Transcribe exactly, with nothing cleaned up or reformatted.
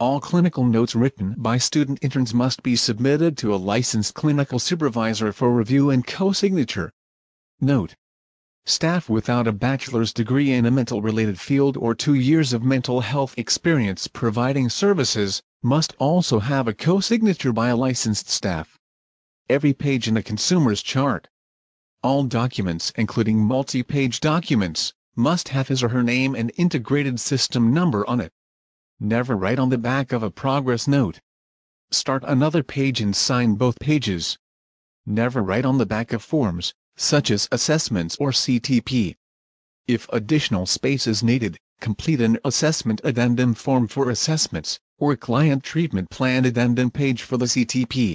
All clinical notes written by student interns must be submitted to a licensed clinical supervisor for review and co-signature. Note: staff without a bachelor's degree in a mental-related field or two years of mental health experience providing services, must also have a co-signature by a licensed staff. Every page in a consumer's chart. All documents, including multi-page documents, must have his or her name and integrated system number on it. Never write on the back of a progress note. Start another page and sign both pages. Never write on the back of forms, such as assessments or C T P. If additional space is needed, complete an assessment addendum form for assessments, or client treatment plan addendum page for the C T P.